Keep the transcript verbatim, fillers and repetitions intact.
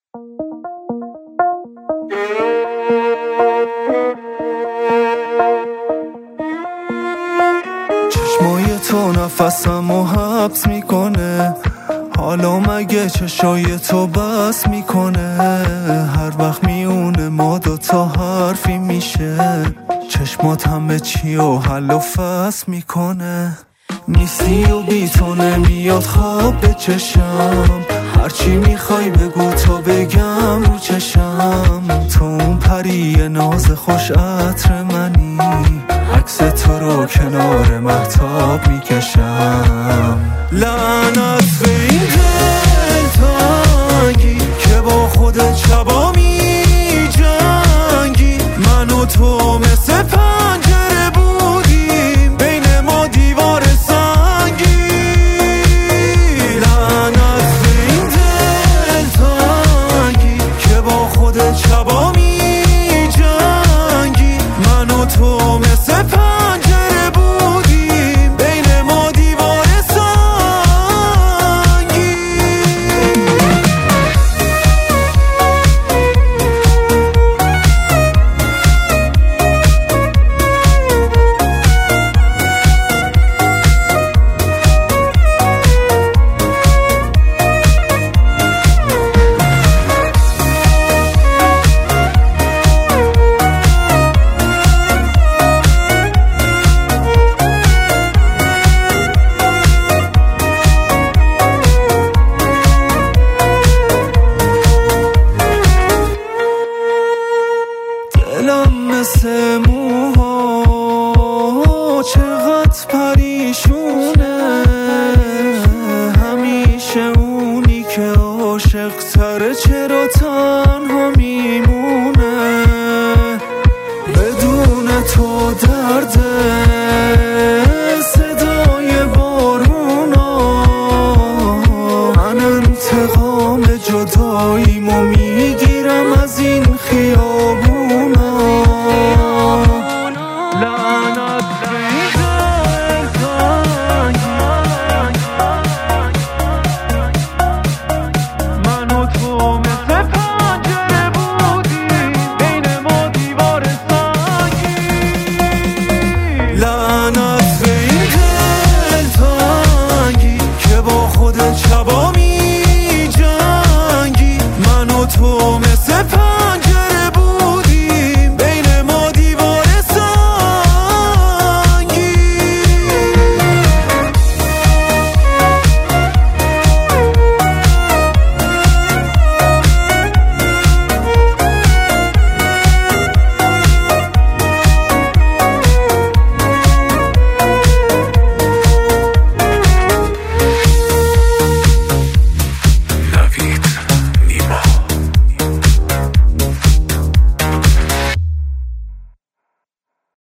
چشمای تو نفسمو حبس میکنه، حالا مگه چشای تو بس میکنه؟ هر وقت میونه ما دوتا حرفی میشه، چشمات همه چی و حل و فصل میکنه. نیستی و بی تو نمیاد خواب به چشم، هرچی میخوای بگو تا بگم رو چشم. تو اون پری ناز خوش عطر منی، عکس تو رو کنار مهتاب میکشم. لعنت به این دل تنگی که با خودت شبا میجنگی، من و تو مثل پنجره بودیم بین ما دیوار سنگی. لعنت به این دل تنگی که با خودت شبا میجنگی، من و تو مثل پنجره بودیم بین ما دیوار سنگی. دلم مثل موها چقدر پریشونه، همیشه اونی که عاشق تره چرا تنها میمونه؟ بدون تو درده صدای بارونا، من انتقام جداییمو می